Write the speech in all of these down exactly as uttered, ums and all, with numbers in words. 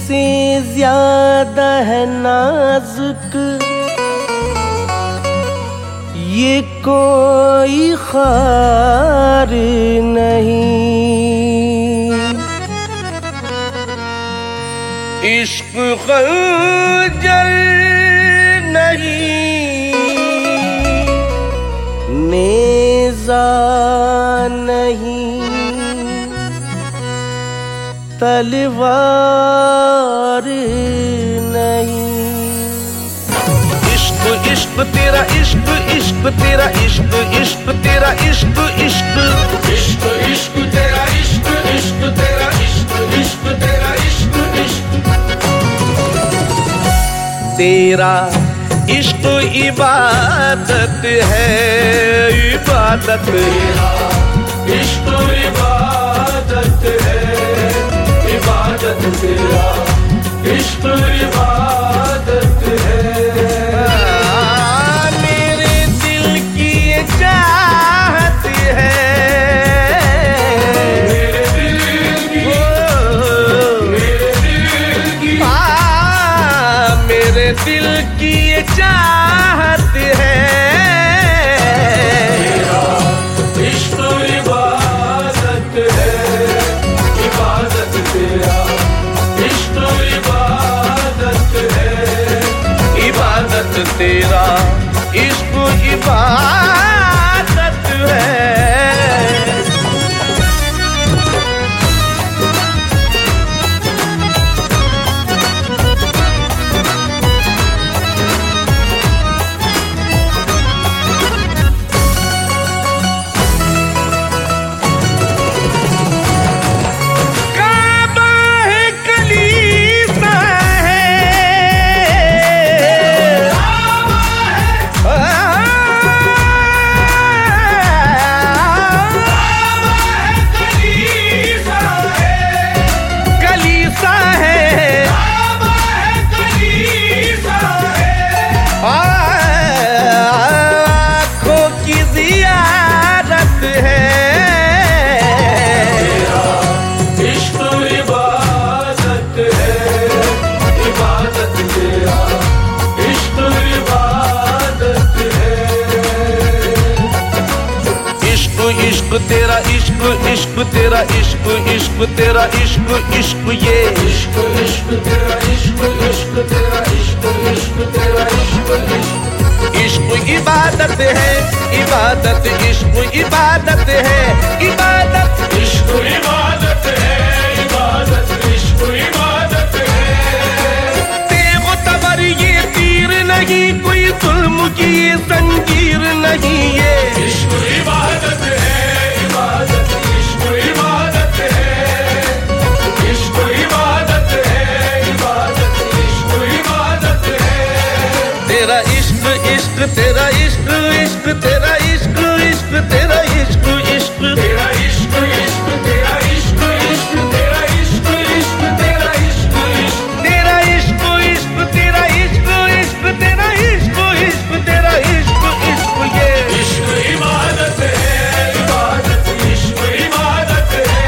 से ज्यादा है नाजुक ये कोई खार नहीं। इश्क खंजर नहीं, नेज़ा नहीं, तलवार नहीं। इश्क इश्क तेरा इश्क इश्क तेरा इश्क इश्क तेरा इश्क इश्क इश्क इश्क तेरा इश्क इश्क तेरा इश्क इश्क तेरा इश्क इश्क तेरा इश्क इबादत है, इबादत तेरा इश्क इबादत है, इबादत तेरा इश्क इबादत है। मेरे दिल की ये चाहत है, मेरे दिल की मेरे दिल की हाँ मेरे दिल की ये चाहत है। तेरा इश्क इबादत है, इबादत तेरा इश्क इबादत है, इबादत तेरा इश्क इबादत है। इश्क तेरा इश्क इश्क तेरा इश्क इश्क तेरा इश्क इश्क ये इश्क इश्क तेरा इश्क इश्क तेरा इश्क इश्क तेरा इश्क इश्क इश्क इबादत है, इबादत इश्क इबादत है, इबादत इश्क इबादत है, इबादत इश्क इबादत है। तेगो तबर ये तीर नहीं, कोई जुल्म की ये जंजीर नहीं, ये इश्क इबादत है, इबादत इश्क इबादत है, इश्क इबादत है, इबादत इश्क इबादत है। तेरा इश्क इश्क तेरा इश्क इश्क तेरा इश्क इश्क तेरा इश्क इश्क तेरा इश्क इश्क तेरा इश्क इश्क तेरा इश्क इश्क तेरा इश्क इश्क तेरा इश्क इश्क तेरा इश्क इश्क तेरा इश्क इश्क तेरा इश्क इश्क ये इश्क इबादत है, इबादत इश्क इबादत है,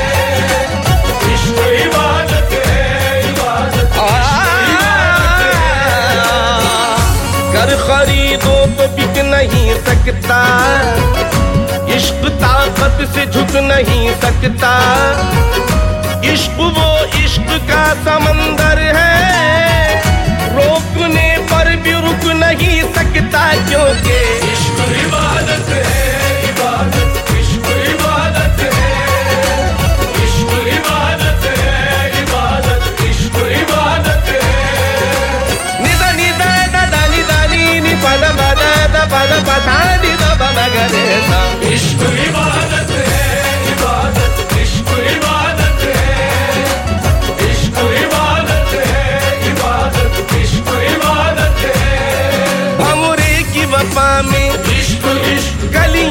इश्क इबादत है, इबादत कर खरीदो तो बिक नहीं सकता, इश्क ताकत से झुक नहीं सकता। इश्क वो इश्क का समंदर है, रोकने पर भी रुक नहीं सकता, क्योंकि इश्क इबादत है, इबादत इश्क इबादत है, इश्क इबादत है, इबादत इश्क इबादत है। निदा निदा दा निदा नी नि पद पद द पद पदा नि द पद ग रे सा। इश्क इबादत है, इबादत इश्क इबादत है, इश्क इबादत है, इबादत इश्क इबादत है। भंवरे की वफा में इश्क इश्क गली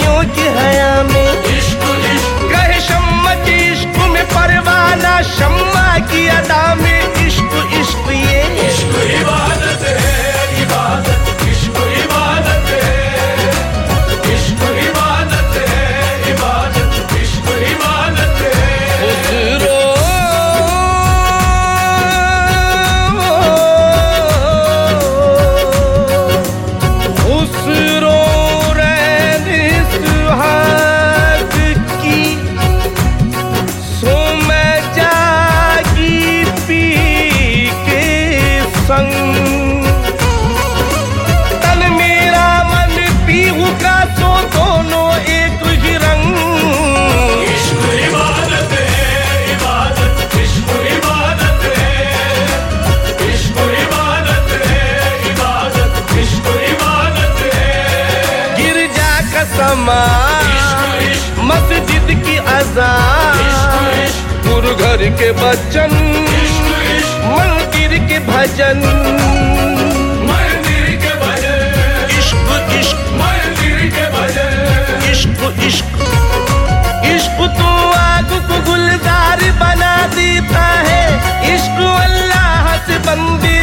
के बच्चन, मंदिर के भजन, मंदिर के भजन, इश्क इश्क मंदिर के भजन, इश्क इश्क इश्क तो आग को गुलजार बना देता है, इश्क अल्लाह से बंदी